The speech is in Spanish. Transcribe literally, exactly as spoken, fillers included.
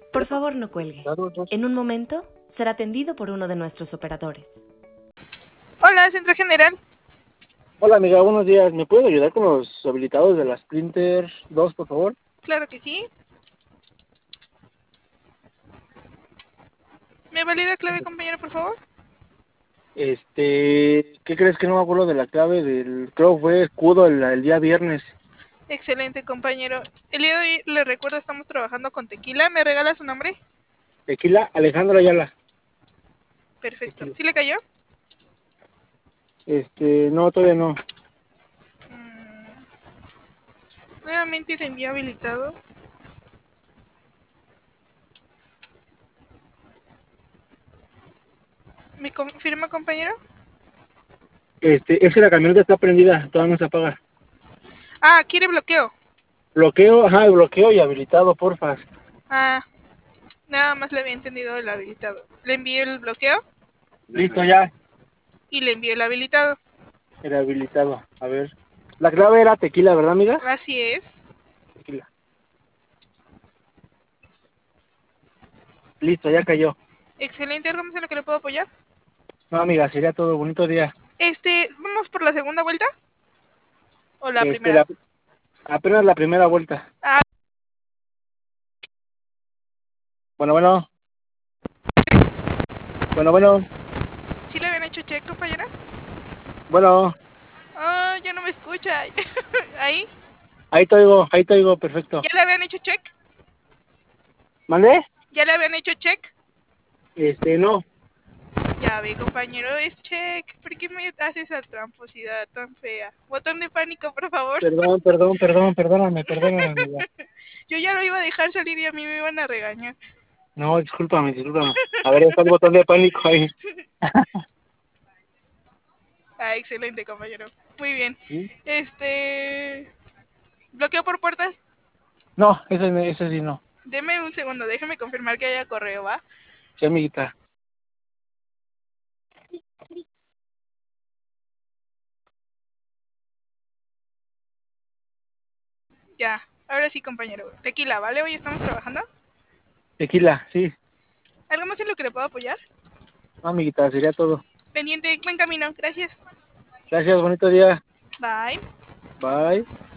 Por favor, no cuelgue. En un momento será atendido por uno de nuestros operadores. Hola, Centro General. Hola amiga, buenos días. ¿Me puedes ayudar con los habilitados de la Sprinter dos, por favor? Claro que sí. ¿Me valida clave, compañero, por favor? Este, ¿qué crees que no me acuerdo de la clave del, creo que fue escudo el, el día viernes? Excelente, compañero. El día de hoy, le recuerdo, estamos trabajando con tequila. ¿Me regala su nombre? Tequila, Alejandro Ayala. Perfecto. Tequila. ¿Sí le cayó? Este, no, todavía no. Mm. Nuevamente le envío habilitado. ¿Me confirma, compañero? Este, es que la camioneta está prendida, todavía no se apaga. Ah, quiere bloqueo. Bloqueo, ajá, bloqueo y habilitado, porfa. Ah, nada más le había entendido el habilitado. Le envío el bloqueo Listo ya, y le envío el habilitado. era habilitado. A ver. La clave era tequila, ¿verdad, amiga? Así es. Tequila. Listo, ya cayó. Excelente. ¿Algo más en lo que le puedo apoyar? No, amiga, sería todo. Bonito día. Este, ¿vamos por la segunda vuelta? ¿O la Este, primera? la, apenas la primera vuelta. Ah, Bueno, bueno. Bueno, bueno. ¿sí le habían hecho check, compañera? Bueno. Ah, ya no me escucha. ¿Ahí? Ahí te oigo, ahí te oigo, perfecto. ¿Ya le habían hecho check? ¿Mandé? ¿Ya le habían hecho check? Este, no. Ya ve, compañero, es check. ¿Por qué me hace esa tramposidad tan fea? Botón de pánico, por favor. Perdón, perdón, perdón, perdóname, perdóname, amiga. Yo ya lo iba a dejar salir y a mí me iban a regañar. No, discúlpame, discúlpame. A ver, está el botón de pánico ahí. Ah, excelente, compañero. Muy bien. ¿Sí? Este... ¿Bloqueo por puertas? No, ese, ese sí no. Deme un segundo, déjeme confirmar que haya correo, ¿va? Sí, amiguita. Ya. Ahora sí, compañero. Tequila, ¿vale? Hoy estamos trabajando. Tequila, sí. ¿Algo más en lo que le puedo apoyar? No, amiguita, sería todo. Pendiente, buen camino. Gracias. Gracias, bonito día. Bye. Bye.